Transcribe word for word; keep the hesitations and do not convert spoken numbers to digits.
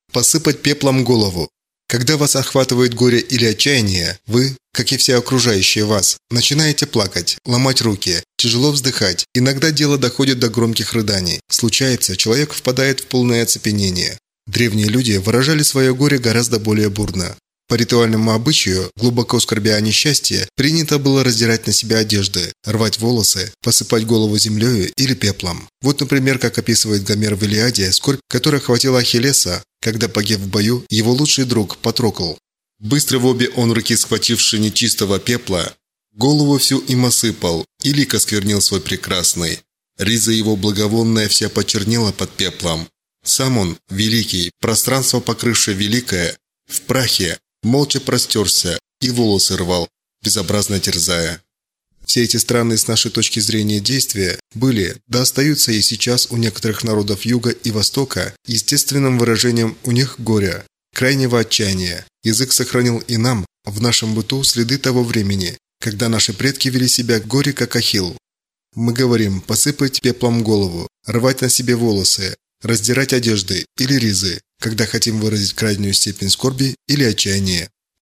Посыпать пеплом голову. Когда вас охватывает горе или отчаяние, вы, как и все окружающие вас, начинаете плакать, ломать руки, тяжело вздыхать. Иногда дело доходит до громких рыданий. Случается, человек впадает в полное оцепенение. Древние люди выражали свое горе гораздо более бурно. По ритуальному обычаю, глубоко скорбя о несчастье, принято было раздирать на себя одежды, рвать волосы, посыпать голову землею или пеплом. Вот, например, как описывает Гомер в Илиаде, скорбь, которая охватила Ахиллеса, когда, погиб в бою, его лучший друг Патрокл. Быстро в обе он руки схвативши нечистого пепла, голову всю им осыпал, и лик осквернил свой прекрасный. Риза его благовонная вся почернела под пеплом. Сам он, великий, пространство покрывшее великое, в прахе, молча простерся и волосы рвал, безобразно терзая. Все эти странные с нашей точки зрения действия были, да остаются и сейчас у некоторых народов Юга и Востока естественным выражением у них горя, крайнего отчаяния. Язык сохранил и нам, в нашем быту, следы того времени, когда наши предки вели себя горе как Ахилл. Мы говорим посыпать пеплом голову, рвать на себе волосы, раздирать одежды или ризы, когда хотим выразить крайнюю степень скорби или отчаяния.